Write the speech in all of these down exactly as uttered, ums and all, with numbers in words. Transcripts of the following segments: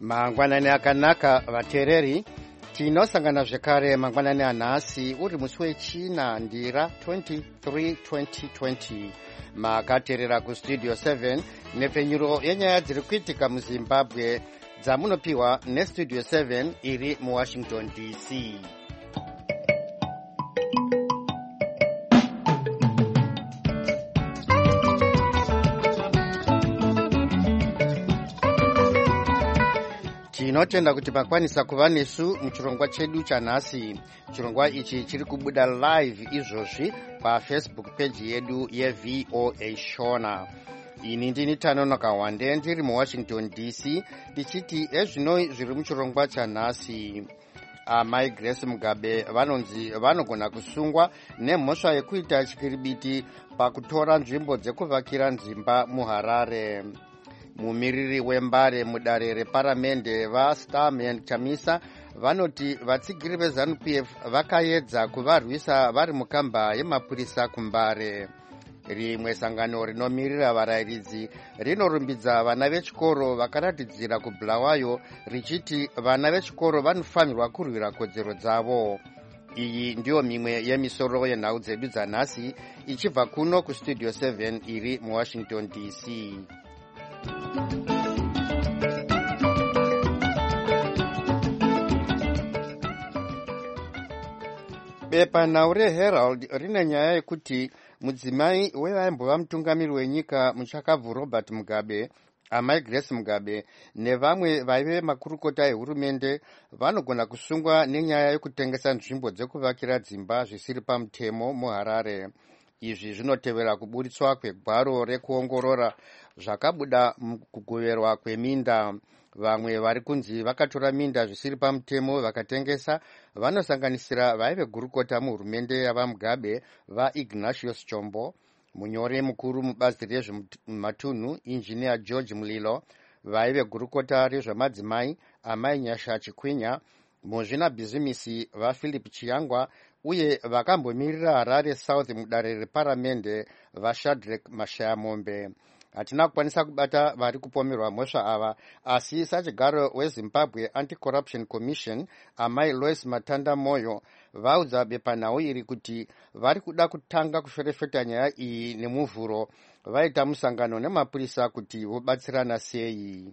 Mangwanani akanaka vateereri, tinosangana zvekare mangwanani anhasi uri musi wechina ndira twenty-three twenty twenty. Makateerera kustudio seven nepfenyuro yenyaya dziri kuitika muZimbabwe dzamunopiwa nestudio seven iri muWashington D C. Tinotenda kuti makwanisa kuva nesu muchirongwa chedu chanhasi. Chirongwa ichi chiri kubuda live izvozvi pafacebook page yedu yeV O A Shona. Ini ndini Tanonoka Wande ndiri muWashington D C tichiti ezvino zviri muchirongwa chanhasi. Amai Grace Mugabe vanonzi vanogona kusungwa nemhosva yekuita chikiribiti pakutora nzvimbo dzekuvakira nzimba muHarare. Mumiriri wembare mudare reparamende vaStarman Chamisa vanoti vatsigiri veZANU-P F vakaedza kuvarwisa vari mukamba yemapurisa kuMbare. Rimwe sangano rinomirira varayiridzi rinorumbidza vana vechikoro vakaratidzira kuBulawayo richiti vana vechikoro vanofanirwa kurwira kodzero dzavo. Iyi ndiyo mimwe yemisoro yenhau dzedu dzanhasi ichibva kuno kustudio seven iri muWashington D C. Bepanhau reHerald rine nyaya yekuti mudzimai wevaimbova mutungamiri wenyika muchakabvu Robert Mugabe, amai Grace Mugabe nevamwe vaive makurukota ehurumende vanogona kusungwa nenyaya yekutengesa nzvimbo dzekuvakira dzimba zvisiri pamutemo muHarare. Izvi zvinotevera kuburitswa kwegwaro rekuongorora zvakabuda mukugoverwa kweminda. Vamwe vari kunzi vakatora minda zvisiri pamutemo vakatengesa vanosanganisira vaive gurukota muhurumende yavaMugabe vaIgnatius Chombo, munyori mukuru mubazi rezvematunhu injiniya George Mulilo, vaive gurukota rezvemadzimai amai Nyasha Chikwinya, muzvinabhizimisi vaPhilip Chiyangwa uye vakambomirira Harare South mudare reparamende vaShadrack Mashayamombe. Hatina kukwanisa kubata vari kupomerwa mhosva ava, asi sachigaro weZimbabwe Anti-Corruption Commission amai Lois Matanda Moyo vaudza bepanhau iri kuti vari kuda kutanga kuferefeta nyaya iyi nemuvhuro vaita musangano nemapurisa kuti vobatsirana sei.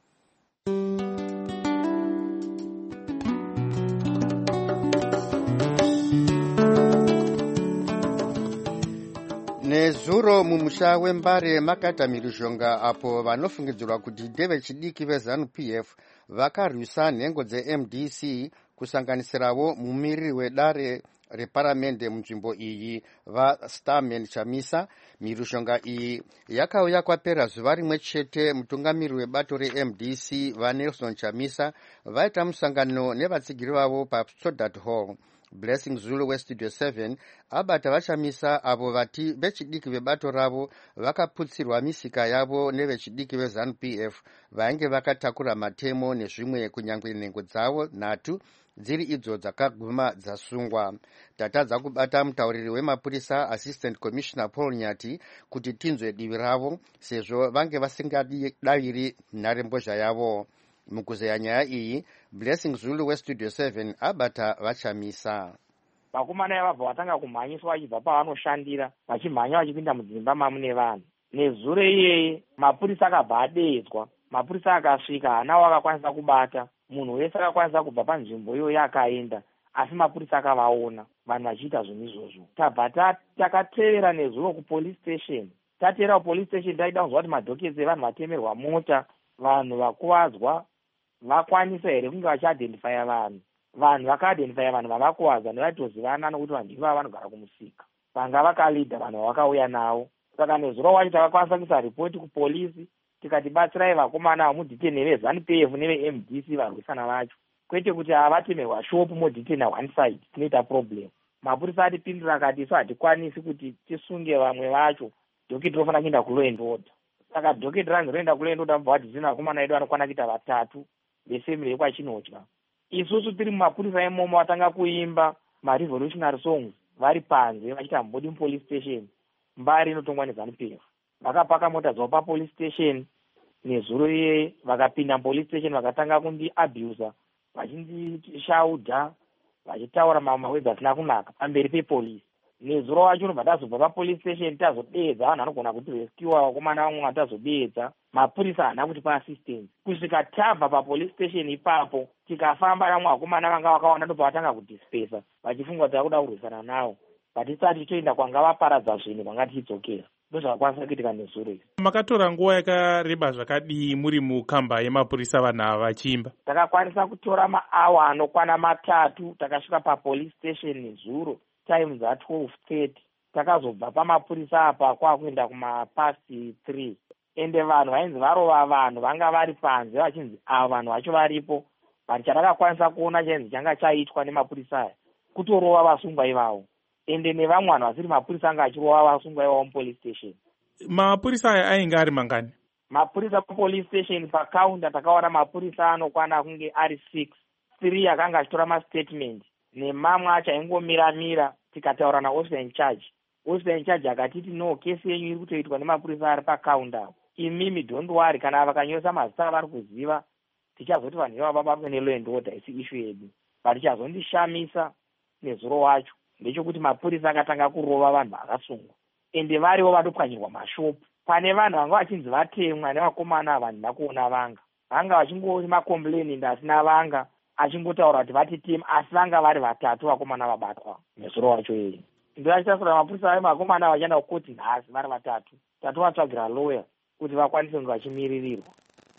Nezuro mumusha wembare makaita mhirizhonga apo vanofungidzirwa kuti ndevechidiki veZANU-P F vakarwisa nhengo dzeM D C kusanganisirawo mumiriri wedare reparamende munzvimbo iyi vaStarman Chamisa. Mhirizhonga iyi yakauya kwapera zuva rimwe chete mutungamiri webato reM D C vaNelson Chamisa vaita musangano nevatsigiri vavo paStoddart Hall. Blessing Zulu westudio seven abata vachamisa avo vati vechidiki vebato ravo vakaputsirwa misika yavo nevechidiki veZANU-P F vainge vakatakura matemo nezvimwe kunyangwe nhengo dzavo nhatu dziri idzo dzakaguma dzasungwa. Tatadza kubata mutauriri wemapurisa Assistant Commissioner Paul Nyati kuti tinzwe divi ravo sezvo vange vasingadaviri nharembozha yavo. Mukuzeya nyaya iyi, Blessing Zulu westudio seven abata vachamisa. Vakomana vabva vatanga kumhanyiswa vachibva pavanoshandira vachimhanya vachipinda mudzimba mamune vanhu. Nezuro iyeye mapurisa akabva adeedzwa. Mapurisa akasvika hana wakakwanisa kubata. Munhu wese akakwanisa kubva panzvimbo iyoyo akaenda, asi mapurisa akavaona vanhu vachiita zvinhu izvozvo. Tabva takatevera nezuro kupolice station. Tatevera kupolice station taida kunzwa kuti madhokisi evanhu vatemerwa mota, vanhu vakuwadzwa vakwanisa here kunge vachiidentifya vanhu. Vanhu vakaidentifya vanhu vavakuwadza nevatozivana nokuti vanhu ivava vanogara kumusika. Vanga vakalidha vanhu vavakauya navo. Saka nezuro wacho takakwanisa kuisa ripoti kupolisi tikati batsirai vakomana vamudhiteni veZANU-P F neveM D C varwisana vacho. Kwete kuti avatemerwa shopu modhitena one side tinoita problem. Mapurisa atipindura akati isu hatikwanisi kuti tisunge vamwe vacho. Dhoketi rinofanira kuenda kulaw and order. Saka dhoketi rangu roenda kulaw and order mbva kuti zina vakomana vedu vanokwana kuita vatatu vefemili yekwachinotya. Isusu tiri mumapurisa emomo vatanga kuimba marevolutionary songs vari panze vachiita mbodi mupolice station. Mbari inotongwa neZANU-P F. Vakapaka mota dzavo papolice station nezuro iyeye vakapinda police station vakatanga kundiabusa, vachindishaudha, vachitaura mamwe mawedzi asina kunaka pamberi pepolisi. Nezuro wacho unobva tazobva papolice station tazodeedza vanhu vanogona kuti rescue vakomana vamwe tazodeedza, mapurisa haana kutipa assistance. Kusvika tabva papolice station ipapo tikafamba namwe vakomana vanga vakawanda ndobva vatanga kudispersa vachifunga kuti vakuda kurwisana navo, vatisati toenda kwanga vaparadza zvinhu kwanga tichidzokera. Ndozvakakwanisa kuitika nezuro iri. Makatora nguva yakareba zvakadii muri mukamba yemapurisa vanhu ava vachiimba? Takakwanisa kutora maawa anokwana matatu takasvika papolice station nezuro time za twelve thirty. Takazobva pamapurisa apa kwakuenda kumapasi three. Ende vanhu vainzi varova vanhu vanga vari panze vachinzi ava vanhu vacho varipo. But chatakakwanisa kuona chainzi changa chaitwa nemapurisa aya kutorova vasungwa ivavo. Ende nevamwe vanhu vasiri mapurisa anga achirova vasungwa ivavo mupolice station. Mapurisa aya ainge ari mangani? Mapurisa papolice station pakaunda takaona mapurisa anokwana kunge ari six. Three akanga achitora mastatement nemamwe acho aingomira-mira. Tikataura naofficer in charge. Officer in charge akatiti no, kesi yenyu iri kutoitwa nemapurisa ari pakaunda. Imimi don't worry, kana vakanyosa mazita avari kuziva tichazoti vanhu ivavo vabatwe nelaw and order, isi issue yedu. But chazondishamisa nezuro wacho ndechekuti mapurisa akatanga kurova vanhu vakasungwa, ende varivo vatopwanyirwa mashopu. Pane vanhu vanga vachinzi vatemwa nevakomana ava handina kuona vanga. Vanga vachingoti makomplaini ndasina vanga, achingotaura kuti vatitema, asi vanga vari vatatu vakomana vabatwa nezuro wacho yeye. Ndoachitasura mapurisa ave makomana vachienda kukoti nhasi vari vatatu. Tatovatsvagira lawyer kuti vakwanise kunge vachimiririrwa.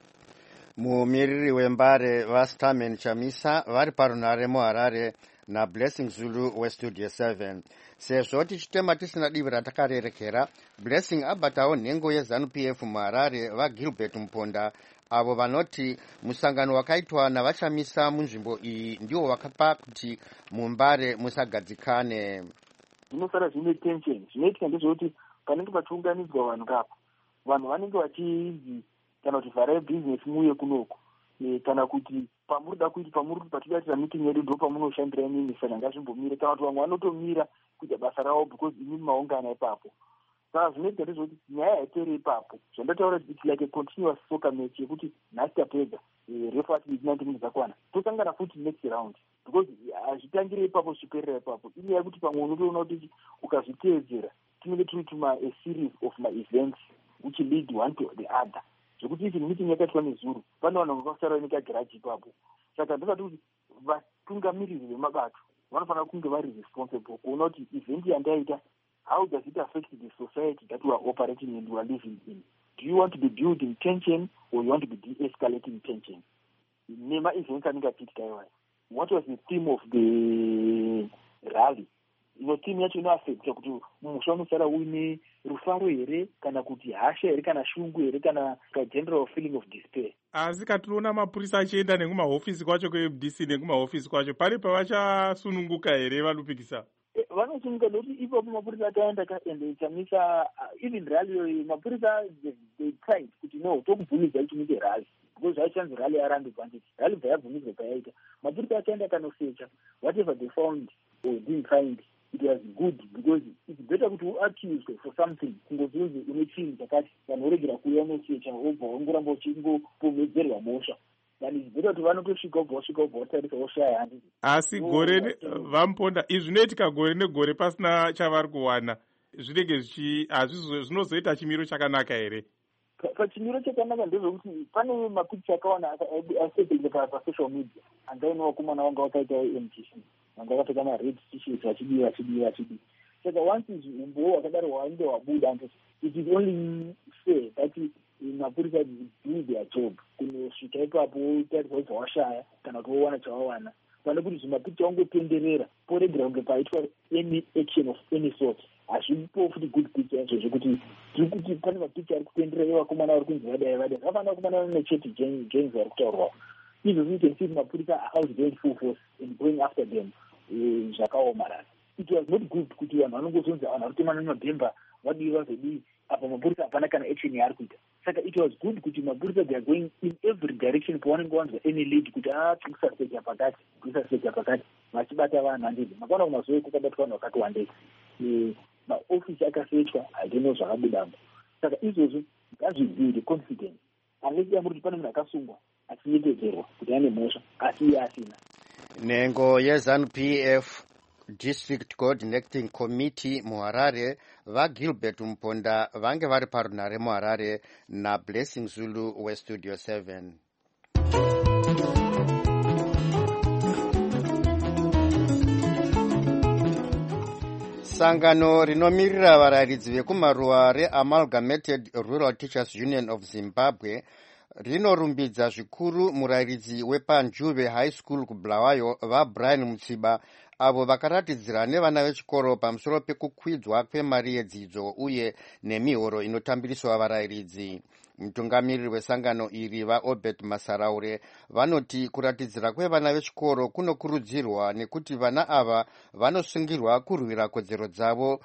Mumiriri wembare vaStarman Chamisa vari parunare muHarare naBlessing Zulu westudio seven. Sezvo tichitema tisina divi ratakarerekera, Blessing abatawo nhengo yeZANU P F muHarare vaGilbert Muponda, avo vanoti musangano wakaitwa navachamisa munzvimbo iyi ndiwo wakapa kuti mumbare musagadzikane. Zvinosara zvine tension. Zvinoitika ndezvekuti panenge pachiunganidzwa vanhu kapo, vanhu vanenge vachinzi kana kuti vharai business muuye kunoko, kana kuti pamunoda kuiti pamuri patidatira meeting yedu ndo pamunoshandira inini, saka ngazvimbomire, kana kuti vamwe vanotomira kuita basa ravo because inini maungana ipapo. Saka zvinoitika ndezvekuti nyaya haiperi ipapo. Zvandotaura kuti it's like a continuous soccer match yekuti nhasi tapedza refa ati ninety minutes dzakwana tosangana futi next round, because hazvitangire ipapo zvichiperera ipapo. Inyaya yekuti pamwe unotoona kuti ukazviteedzera tinenge tiri tuma a series of my events which lead one to the other. Zvekuti ichi meeting yakaitwa nezuro pane vanhu vakasara nekagiraji ipapo. Saka ndosati kuti vatungamiriri vemabato vanofanira kunge vari responsible kuona kuti event yandaita, how does it affect the society that we are operating and we are living in? Do you want to be building tension or you want to be de-escalating tension? Nema events anenge achiitika iwayo. What was the theme of the rally? Ino theme yacho inoaffecta kuti musha unosara uine rufaro here, kana kuti hasha here, kana shungu here, kana ka general feeling of despair. Asi katinoona mapurisa achienda nekumahofisi kwacho kwe-M D C nekumahofisi kwacho, pari pavachasununguka here vanopikisa? Vanosununguka nokuti ipapo mapurisa akaenda kaende Chamisa, even rally mapurisa they tried kuti no, tokubvumidza kuti muite rally, because zvaichanzi rally arambe bandit. Rally bva yabvumidzwa payaita. Mapurisa akaenda kanosecha whatever they found or didn't find, it was good, because it's better kuti uaccused for something kungozunzi une chinhu chakati vanhu voregera kuuya unosecha wobva wangoramba uchingopomedzerwa mhosva. Then it's better kuti vanotosvika wobva wasvika wobva watarisa woshaya handi. Asi gore vamuponda izvi zvinoitika gore negore pasina chavari kuwana, zvinenge zvichi zvinozoita chimiro chakanaka here? Pachimiro chakanaka ndezvekuti pane mapikicha akawana asepinda pasocial media angaine vakomana vanga vakaita M T C vanga vakapfeka mared t-shirts vachidii vachidii vachidii. Saka once umbowo wakadaro wainge wabuda, it is only fair that mapurisa do their job, kunosvika ipapo wotarisa kuti washaya kana kuti wowana chawawana, pane kuti zvimapikicha wangotenderera poregera kunge paitwa any action of any sort. Hazvipo futi good picture yacho zvekuti tiri kuti pane mapikicha ari kutenderera evakomana vari kunzi vadai vadai, vafanira kufanana necheti James vari kutaurwawo. Izvozvo you can see mapurisa are going full force and going after them zvakaomarara. It was not good kuti vanhu vanongozonzi vanhu vari kutemana nemabhemba vadii vazodii, apa mapurisa hapana kana action yaari kuita. Saka it was good kuti mapurisa they are going in every direction pavanenge wanzwa any lead kuti a tikusasecha pakati tikusasecha pakati vachibata vanhu handizvo. Makaona kumazuva ekukabatwa vanhu vakati wandei, maofisi akasechwa, I don't know zvakabudamo. Saka izvozvo ngazvibuilde confidence handisi yamuri pane munhu akasungwa achiyekedzerwa kuti ane mhosva asi iye asina. Nhengo yeZANU P F District Coordinating Committee muHarare vaGilbert Mponda vange vari parunhare muHarare naBlessing Zulu weStudio seven. Sangano rinomirira varayiridzi vekumaruwa reAmalgamated Rural Teachers Union of Zimbabwe rinorumbidza zvikuru murayiridzi wepaNjuve High School kuBulawayo vaBrian Mutsiba avo vakaratidzira nevana vechikoro pamusoro pekukwidzwa kwemari yedzidzo uye nemihoro inotambiriswa varayiridzi. Mutungamiriri wesangano iri vaObert Masaraure vanoti kuratidzira kwevana vechikoro kunokurudzirwa nekuti vana ava vanosungirwa kurwira kodzero dzavo.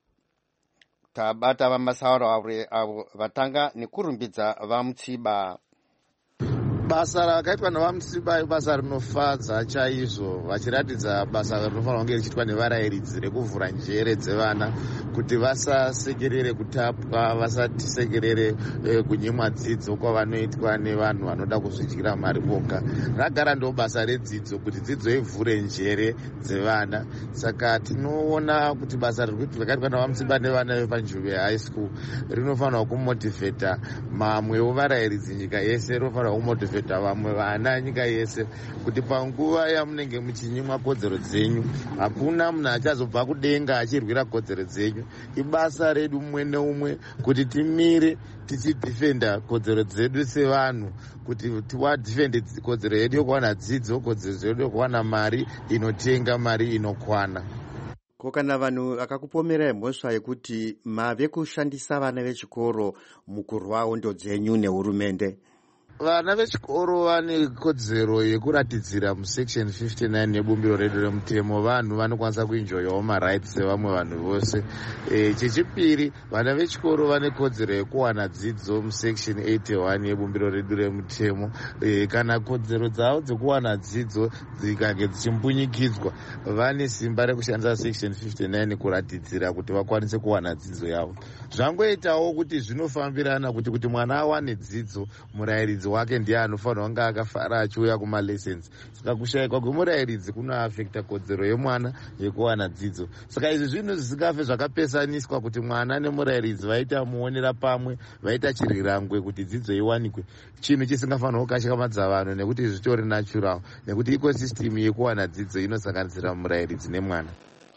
Tabata vaMasaraure avo vatanga nekurumbidza vaMutsiba. Basa rakaitwa navamutsiba ibasa rinofadza chaizvo, vachiratidza basa rinofanirwa kunge richiitwa nevarayiridzi rekuvhura njere dzevana kuti vasasekerere kutapwa, vasatisekerere eh, kunyimwa dzidzo kwavanoitwa nevanhu vanoda kuzvidyira mari voga. Ragara ndo basa redzidzo kuti dzidzo ivhure njere dzevana. Saka tinoona kuti basa rakaitwa navamutsiba nevana vepaNjuve High School rinofanirwa kumotivheta mamwewo varayiridzi nyika yese, rinofanirwa kumotivheta vamwe vana nyika yese kuti panguva yamunenge muchinyimwa kodzero dzenyu hakuna munhu achazobva kudenga achirwira kodzero dzenyu. Ibasa redu mumwe neumwe kuti timire tichidhifenda kodzero dzedu sevanhu, kuti tiwadhifende kodzero yedu yokuwana dzidzo, kodzero yedu yokuwana mari inotenga, mari inokwana. Ko kana vanhu vakakupomerai mhosva yekuti mave kushandisa vana vechikoro mukurwa hondo dzenyu nehurumende? Vana vechikoro vane kodzero yekuratidzira musection fifty-nine yebumbiro redu remutemo. Vanhu vanokwanisa kuenjoyawo marights sevamwe vanhu vose. E, chechipiri, vana vechikoro vane kodzero yekuwana dzidzo musection eighty-one yebumbiro redu remutemo. E, kana kodzero dzavo dzekuwana dzidzo dzikange dzichimbunyikidzwa, vane simba rekushandisa section fifty-nine kuratidzira kuti vakwanise kuwana dzidzo yavo. Zvangoitawo kuti zvinofambirana kuti kuti mwana awane dzidzo, murayiridzi wake ndiye anofanirwa kunge akafara achiuya kumalessons. Saka kushayikwa kwemurayiridzi kunoafekta kodzero yemwana yekuwana dzidzo. Saka izvi zvinhu zvisingafe zvakapesaniswa kuti mwana nemurayiridzi vaita muonera pamwe, vaita chirirangwe kuti dzidzo iwanikwe, chinhu chisingafanirwa kukashikamadza vanhu nekuti zvitori natural, nekuti ecosystem yekuwana dzidzo inosanganisira murayiridzi nemwana.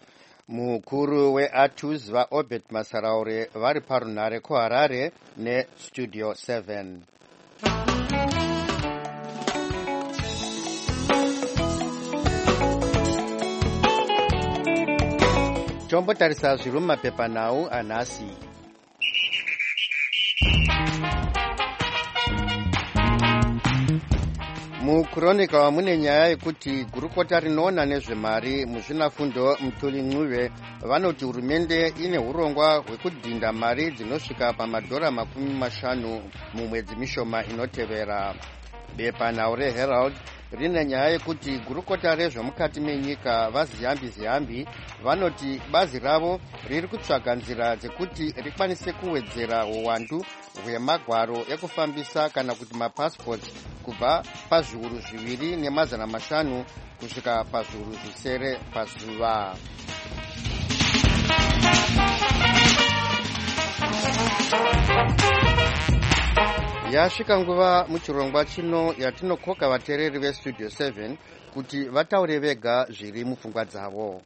Mukuru weAtus vaObert Masaraure vari parunhare kuHarare neStudio seven. Tombotarisa zviri mumapepanhau anhasi. Mukuronika mune nyaya yekuti gurukota rinoona nezvemari muzvinafundo Mutuli Ncube vanoti hurumende ine urongwa hwekudhinda mari dzinosvika pamadhora makumi mashanu mumwedzi mishoma inotevera. Bepanhau reHerald rine nyaya yekuti gurukota rezvemukati menyika vaziyambi ziyambi vanoti bazi ravo riri kutsvaga nzira dzekuti rikwanise kuwedzera uwandu hwemagwaro ekufambisa kana kuti mapassports kubva pazviuru zviviri nemazana mashanu kusvika pazviuru zvisere pazuva. Yasvika nguva muchirongwa chino yatinokoka vateereri veStudio seven kuti vataure vega zviri mupfungwa dzavo.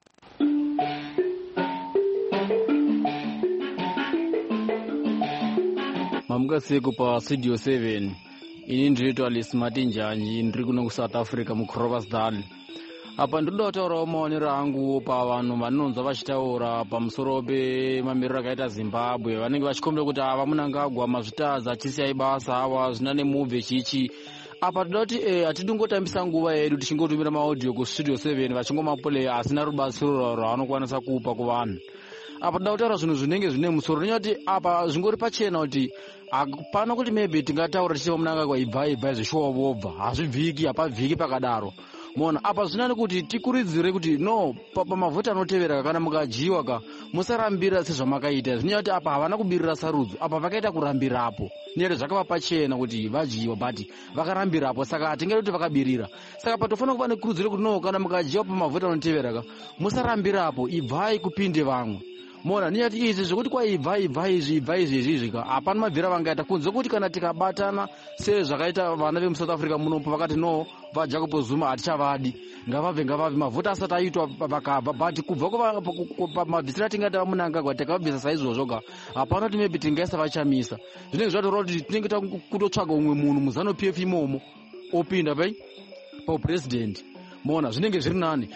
Mamukasiku pa Studio seven. Ini ndiriitwa Lismati Njanyi, ndiri kuno kuSouth Africa muKrokersdal. Apa ndinoda kutaurawo maonero angu pa vanhu vanonzwa vachitaura pamusoro pemamiriro akaita Zimbabwe. Vanenge vachikombera kuti ava munangagwa mazvitadza achisiyai basa awa zvina nemubve chichi. Apa tinoda kuti eh, hatidingotambisa nguva yedu tichingotumira maaudio kuStudio seven vachingomapulaya asina rubatsiro rwavanokwanisa kupa kuvanhu. Apa tinoda kutaura zvinhu zvinenge zvine musoro nenyati apa zvingori pachena kuti hapana kuti maybe tingataura tichiva munangagwa ibva ibva zveshuwa vobva hazvibviki, hapabviki pakadaro. mona apa zvinani kuti tikurudzire kuti no pamavhoti anotevera kana mukajiwa ka musarambira sezvamakaita zvinyaya kuti apa havana kubirira sarudzo apa vakaita kurambirapo nere zvakava pachena kuti vajiwa but vakarambirapo saka hatingati kuti vakabirira saka patofanira kuva nekurudziro kuti no kana mukajiwa pamavhoti anotevera ka musarambirapo ibvai kupinde vamwe mona ninyati izvi zvekuti kwaibva ibva izvi ibva izvi izvizvi ka hapana mabvira vangaita kunze kuti kana tikabatana sezvakaita vana vemusouth africa munopo vakati no vajacob zuma hatichavadi ngavabve ngavabve mavhoti asati aitwa vakabva but kubva pamabvisiro atingati vamunangagwa tikavabvisa saizvozvo ga hapana kuti maybe tingaisa vachamisa zvinenge zvatoreva kuti tinenge takutotsvaga umwe munhu muzano p f imomo opinda pai paupurezidendi mona zvinenge zviri nani.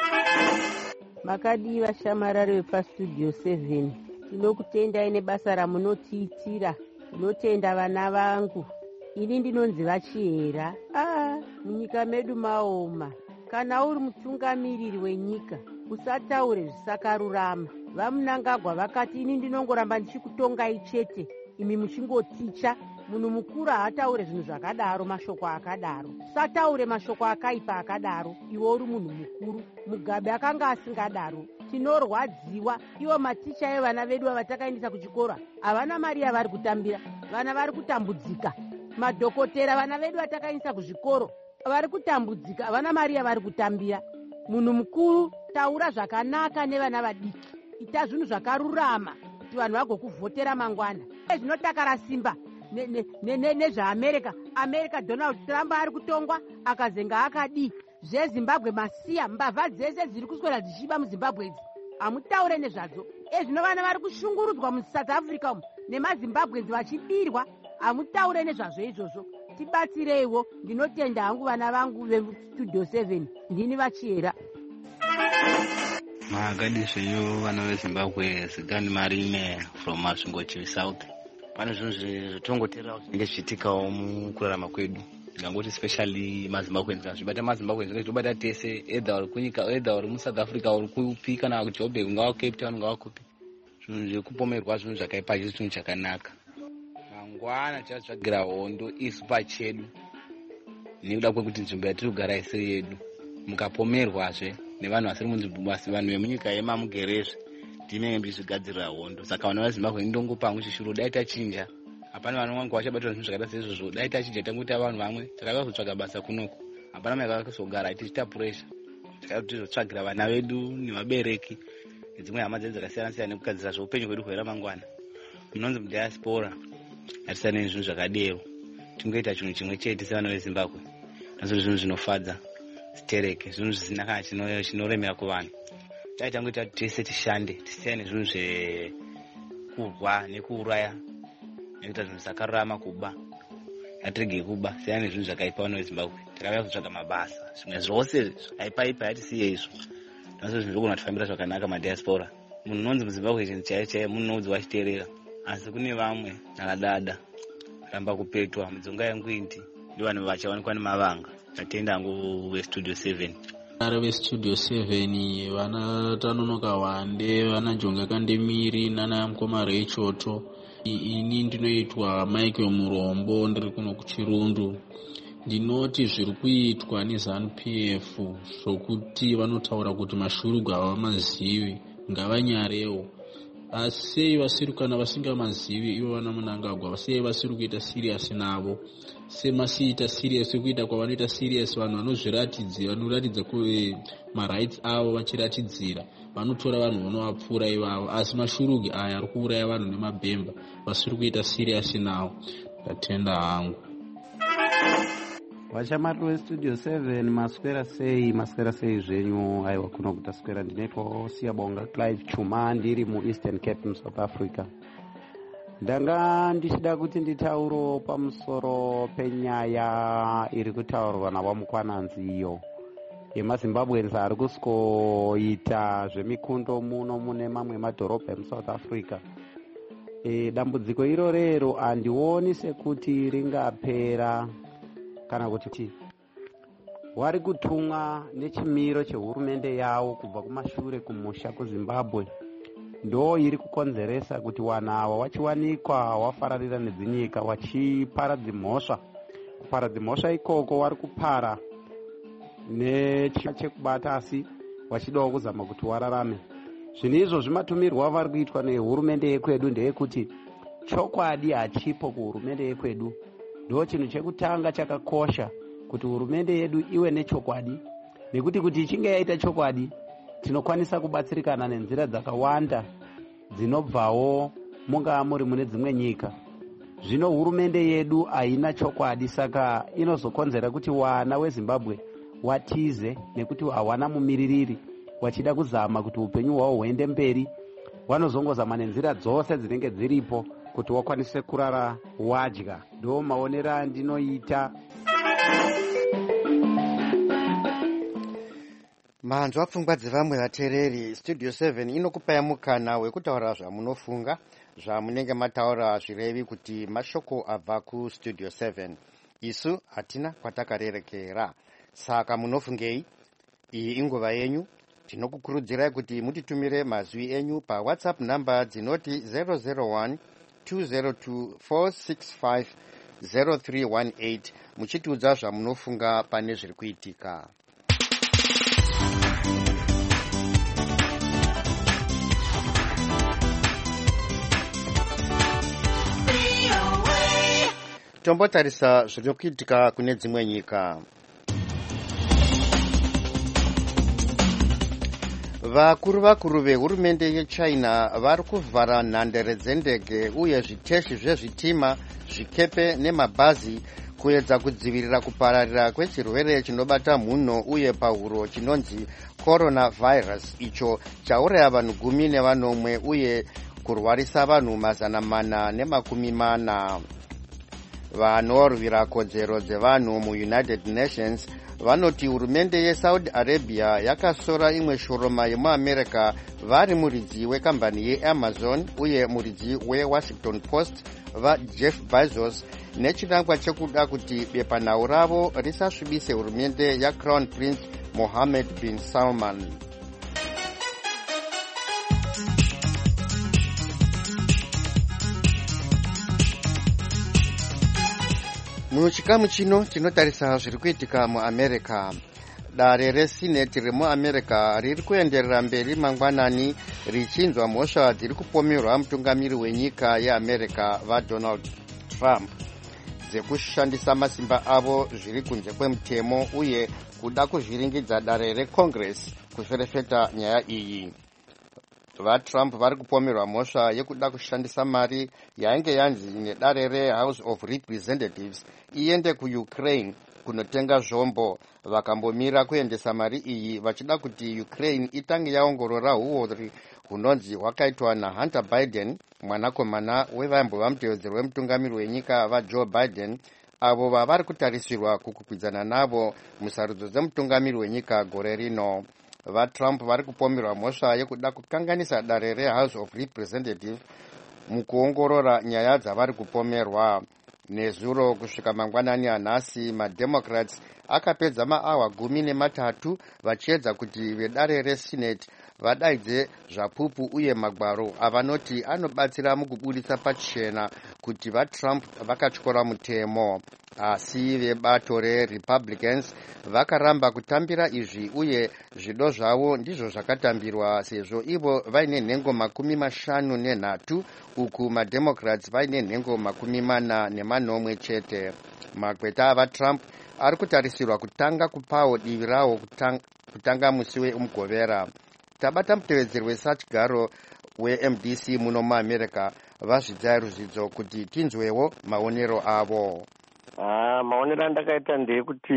Makadiva shamarari wepastudio seven tinokutendai nebasa ramunotiitira. Tinotenda vana vangu. Ini ndinonzi Vachiera. Ah, munyika medu maoma. Kana uri mutungamiriri wenyika usataure zvisakarurama. Vamunangagwa vakati ini ndinongoramba ndichikutongai chete imi muchingoticha. Munhu mukuru haataure zvinhu zvakadaro, mashoko akadaro. Usataure mashoko akaipa akadaro. Iwe uri munhu mukuru. Mugabe akanga asingadaro. Tinorwadziwa. Ivo maticha evana vedu vatakaendesa kuchikora havana mari yavari kutambira. Vana vari kutambudzika. Madhokotera vana vedu vatakaendesa kuzvikoro vari kutambudzika, havana mari yavari kutambira. Munhu mukuru, taura zvakanaka nevana vadiki. Ita zvinhu zvakarurama kuti vanhu vagokuvhotera mangwana. Zvinotakara simba nezveamerica. America Donald Trump ari kutongwa akazenga akadi. Zvezimbabwe masiya mbavha dzese dziri kuswera dzichiba muzimbabwe idzi hamutaure nezvadzo. Ezvino vana vari kushungurudzwa muSouth Africa umu nemazimbabwenzi vachibirwa hamutaure nezvazvo izvozvo. Tibatsireiwo. Ndinotenda hangu vana vangu vestudio seven. Ndini Vachiera. Magadi zvenyu vana veZimbabwe Zigani Marine from Masvingochi South. Pane zvinhu zvitongoteerera zvinenge zvichitikawo mukurarama kwedu. Ndingangoti especially maZimbabwenzi zvibata maZimbabwenzi zvobata tese either uri kunyika either uri muSouth Africa uri kupi kana kuJoburg ungava Cape Town ungava kupi. Zvinhu zvekupomerwa zvinhu zvakaipa hazvisi chinhu chakanaka. Mangwana tichatsvagira hondo isu pachedu nekuda kwekuti nzvimbo yatiri kugara isiri yedu. Mukapomerwazve nevanhu vasiri munzvimbo asi vanhu vemunyika yemamugerezve ndinenge ndizvigadzirira hondo. Saka vana veZimbabwe ndongo pangu chishuru dai tachinja. Hapana vanhu vangu vachabatwa zvinhu zvakaita seizvozvo. Dai tachinja tangoita vanhu vamwe takada kutsvaga basa kunoko. Hapana mai kakuzogara tichita pressure. Takada kuti tizotsvagira vana vedu nevabereki nedzimwe hama dzedu dzakasiyana siyana nekugadzira zveupenyu hwedu hweramangwana. Munonzi mudiaspora hatisane nezvinhu zvakadero. Tingoita chinhu chimwe chete sevana veZimbabwe. Nazvo zvinhu zvinofadza. Sitereke zvinhu zvisina kana chinoremera kuvanhu. Dai tangoita tese tishande tisiyane nezvinhu zvekurwa nekuuraya nekuita zvinhu zvakarurama kuba. Ngatirege kuba siyane nezvinhu zvakaipa vana veZimbabwe. Takauya kutsvaga mabasa. Zvimwe zvose zvakaipa yatisiye izvo. Nazvo zvinhu zvogona kutifambira zvakanaka madiaspora. Munhu unonzi muZimbabwe chinhu chaiye chaiye munhu unonzi wachiteerera. Asi kune vamwe nakadada ramba kupetwa mudzonga yengwindi ndivanhu vachawanikwa nemavanga. Tatenda hangu vestudio seven. Ari vestudio seven vana Tanonoka Wande, vana Jonga Kandemiri nana Mukoma Rechoto. Ini ndinoitwa Michael Murombo ndiri kuno kuChirundu. Ndinoti zviri kuitwa neZANU P F zvokuti vanotaura kuti mashurugu havamazivi ngavanyarewo. Asi vasiri kana vasingamazivi ivo vana Munangagwa vasei vasiri kuita serious navo. Semasiita serious kuita kwavanoita serious vanhu vanozviratidzira vanoratidza kuti marights avo vachiratidzira vanotora vanhu vanovapfuura ivavo. Asi mashurugi aya ari kuuraya vanhu nemabhemba vasiri kuita serious navo. Ndatenda hangu. Vachamari vestudio seven maswera sei maswera sei zvenyu. Aiwa kuno kutaswera ndinoitwa Siyabonga Clive Chuma ndiri muEastern Cape muSouth Africa. Ndanga ndichida kuti nditauro pamusoro penyaya iri kutaurwa navamukwananzi iyo yemaZimbabwenzi ari kusikoita zvemikundo muno mune mamwe madhorobha emuSouth Africa. E, dambudziko irorero handioni sekuti ringapera kana kuti wari kutumwa nechimiro chehurumende yavo kubva kumashure kumusha kuZimbabwe ndo iri kukonzeresa kuti wanawa wachiwanikwa wafararira nedzinyika wachipara dzimhosva. Kupara dzimhosva ikoko wari kupara nechekubata asi wachidawo kuzama kuti wararame. Zvinhu izvozvi matumirwo avari kuitwa nehurumende yekwedu ndeyekuti chokwadi hachipo kuhurumende yekwedu. Ndo chinhu chekutanga chakakosha kuti hurumende yedu iwe nechokwadi, nekuti kuti ichinge yaita chokwadi tinokwanisa kubatsirikana nenzira dzakawanda dzinobvawo mungaa muri mune dzimwe nyika. Zvino hurumende yedu haina chokwadi, saka inozokonzera kuti wana weZimbabwe watize nekuti hawana mumiririri wachida kuzama kuti upenyu hwavo huende mberi. Vanozongozama nenzira dzose dzinenge dziripo kuti wakwanise kurara wadya. Ndo maonero andinoita. Manzwa pfungwa dzevamwe vateereri. Studio seven inokupai mukana wekutaura zvamunofunga, zvamunenge mataura zvirevi kuti mashoko abva kustudio seven. Isu hatina kwatakarerekera, saka munofungei. Iyi inguva yenyu. Tinokukurudzirai kuti mutitumire mazwi enyu paWhatsApp namba dzinoti zero zero one two zero two four six five zero three one eight muchitiudza zvamunofunga pane zviri kuitika. Tombotarisa zviri kuitika kune dzimwe nyika. Vakuru vakuru vehurumende yeChina vari kuvhara nhandare dzendege uye zviteshi zvezvitima, zvikepe nemabhazi kuedza kudzivirira kupararira kwechirwere chinobata mhuno uye pahuro chinonzi coronavirus, icho chauraya vanhu gumi nevanomwe uye kurwarisa vanhu mazana mana nemakumi mana. Vanorwira kodzero dzevanhu muUnited Nations vanoti hurumende yeSaudi Arabia yakasora imwe shoroma yemuAmerica vari muridzi wekambani yeAmazon uye muridzi weWashington Post vaJeff Bezos nechirangwa chekuda kuti bepanhau ravo risasvibise hurumende yaCrown Prince Mohammed bin Salman. Muchikamu chino tinotarisa zviri kuitika muAmerica. Dare reSenate remuAmerica riri kuenderera mberi mangwanani richinzwa mhosva dziri kupomerwa mutungamiri wenyika yeAmerica vaDonald Trump dzekushandisa masimba avo zviri kunze kwemutemo uye kuda kuzviringidza dare reCongress kuferefeta nyaya iyi. VaTrump vari kupomerwa mhosva yekuda kushandisa mari yainge yanzi nedare reHouse of Representatives iende kuUkraine kunotenga zvombo. Vakambomira kuendesa mari iyi vachida kuti Ukraine itange yaongorora uori hunonzi hwakaitwa naHunter Biden, mwanakomana wevaimbo mutevedzeri wemutungamiri wenyika vaJoe Biden, avo vavari kutarisirwa kukwikwidzana navo musarudzo dzemutungamiri wenyika gore rino. VaTrump vari kupomerwa mhosva yekuda kukanganisa dare reHouse of Representatives mukuongorora nyaya dzavari kupomerwa. Nezuro kusvika mangwanani anhasi, maDemocrats akapedza maawa gumi nematatu vachiedza kuti vedare reSenate vadaidze zvapupu uye magwaro avanoti anobatsira mukubudisa pachena kuti vaTrump vakatyora mutemo. Asi vebato reRepublicans vakaramba kutambira izvi uye zvido zvavo ndizvo zvakatambirwa sezvo ivo vaine nhengo makumi mashanu nenhatu uku maDemocrats vaine nhengo makumi mana nemanomwe chete. Magweta avaTrump ari kutarisirwa kutanga kupawo divi rawo kutanga, kutanga musi wemugovera. Tabata mutevedzeri wesachigaro weM D C muno muAmerica vazvidzai ruzidzo kuti tinzwewo maonero avo. Ah, maonero andakaita ndeyekuti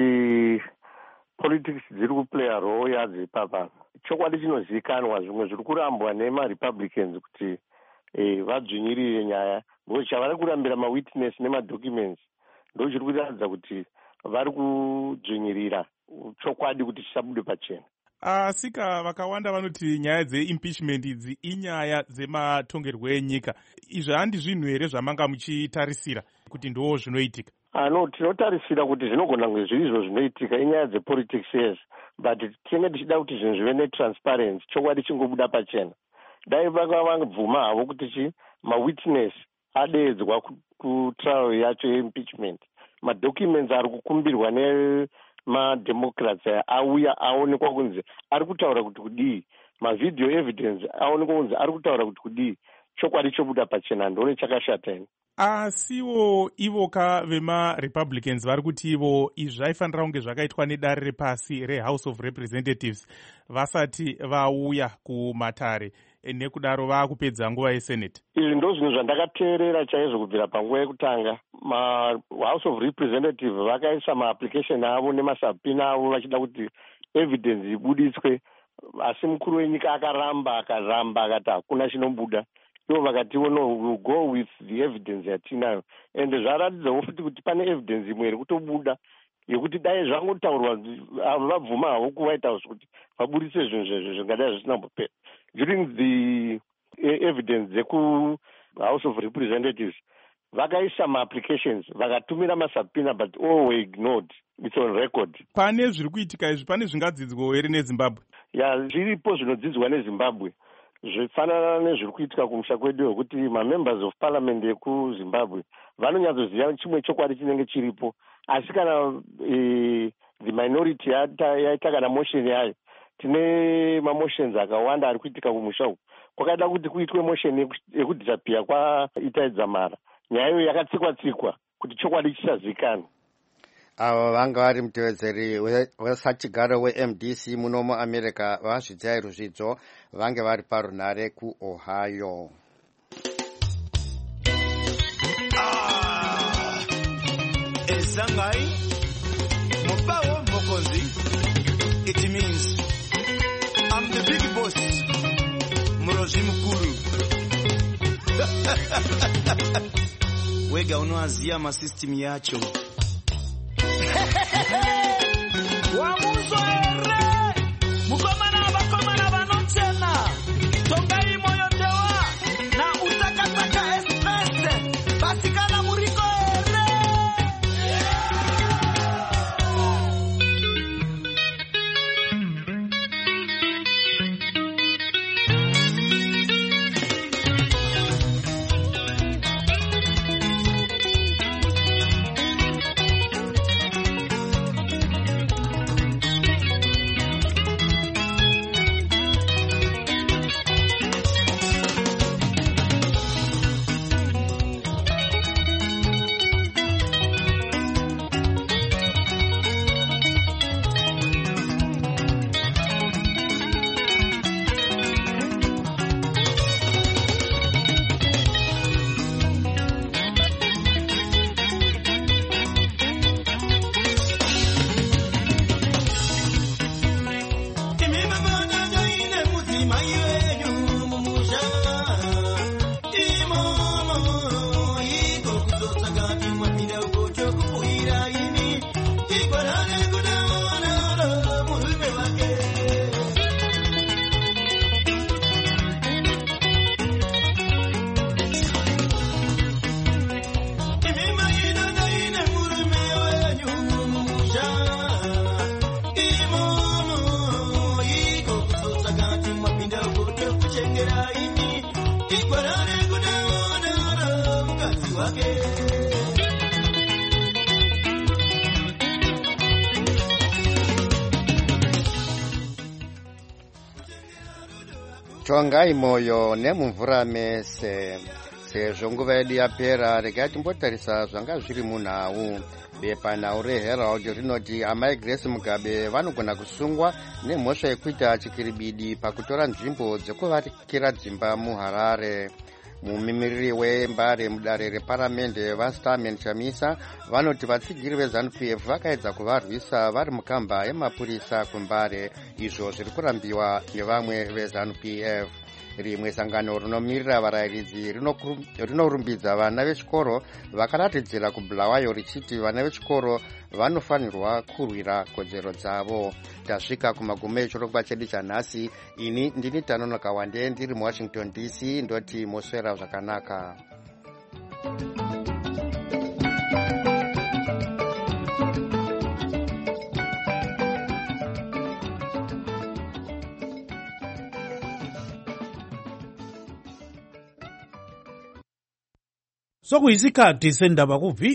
politics dziri kuplaya role yadzo ipapa. Chokwadi chinozikanwa zvimwe zviri kurambwa nemaRepublicans kuti eh, vadzvinyirire nyaya. Ngo chavari kurambira mawitness nemadocuments ndo chiri kuratidza kuti vari kudzvinyirira chokwadi kuti chisabude pachena. Asika vakawanda vanoti nyaya dzeimpeachment idzi inyaya dzematongerwo enyika. Izvi handi zvinhu here zvamanga muchitarisira kuti ndo zvinoitika? Ah, no, tinotarisira kuti zvinogona kunge zvirizvo zvinoitika inyaya dzepolitics yes, but tinenge tichida kuti zvinhu zvive netransparency, chokwadi chingobuda pachena. Dai vakabvuma havo kuti chi mawitness adeedzwa kutrial yacho yeimpeachment, madocuments ari kukumbirwa mademocrats auya aonekwa kunzi ari kutaura kuti kudii, mavideo evidence aonekwa kunzi ari kutaura kuti kudii, chokwadi chobuda pachena. Ndone chakashata ini. Asiwo ivo ka vemarepublicans vari kuti ivo izvi zvaifanira kunge zvakaitwa nedare repasi rehouse of representatives vasati vauya kumatare, nekudaro vaakupedza nguva yesenate. Izvi ndo zvinhu zvandakateerera chaizvo kubvira panguva yekutanga. mahouse of representative vakaisa maapplication avo nemasubpoena avo vachida kuti evidence ibudiswe, asi mukuru wenyika akaramba akaramba akati hakuna chinobuda. Ivo vakati no, we'll go with the evidence yatinayo, ende zvaratidzawo futi kuti pane evidence imwe iri kutobuda yekuti dai zvangotaurwa vabvuma havo kuWhite House kuti vabudise zvinhu zvezvo zvingadai zvisina mbopera. During the evidence dzeku House of Representatives vakaisa maapplications vakatumira masubpoena but all were ignored. It's on record. Pane zviri kuitika izvi pane zvingadzidzwawo here neZimbabwe? Ya, zviripo zvinodzidzwa neZimbabwe zvifanana nezviri kuitika kumusha kwedu wekuti mamembers of parliament ekuZimbabwe vanonyatsoziva chimwe chokwadi chinenge chiripo, asi kana e, the minority yaita kana motion yayo, tine mamotions akawanda ari kuitika kumusha uku, kwakada kuti kuitwe motion yekudisappear kwaItai Dzamara. Nyaya yakatsikwa tsikwa kuti chokwadi chisazikanwa. Avo vanga vari mutevedzeri wesachigaro weM D C muno muAmerica vazvidzai ruzvidzo vange vari parunhare kuOhio. Ah, esangai mupawo mokonzi. It means I'm the big boss. Murozi mukuru. Wega unoazia masystem yacho. Wamuzo ere mukomana bakomana banotena tongai moyo dewa na utakataka express basikana muriko ere. Tongai moyo nemumvura mese sezvo nguva yedu yapera. Regai timbotarisa zvanga zviri munhau. Bepanhau reHerald rinoti amai Grace Mugabe vanogona kusungwa nemhosva yekuita chikiribidi pakutora nzvimbo dzekuvakira dzimba muHarare. Mumimiriri wembare mudare reparamende vaStarman Chamisa vanoti vatsigiri veZANU P F vakaedza kuvarwisa vari mukamba yemapurisa kuMbare, izvo zviri kurambiwa nevamwe veZANU P F. Rimwe sangano rinomirira varayiridzi rinorumbidza vana vechikoro vakaratidzira kuBulawayo richiti vana vechikoro vanofanirwa kurwira kodzero dzavo. Tasvika kumagumo echirongwa chedu chanhasi. Ini ndini Tanonoka Wande ndiri muWashington D C, ndoti moswera zvakanaka. Sokuyisikhathi sendaba kuvi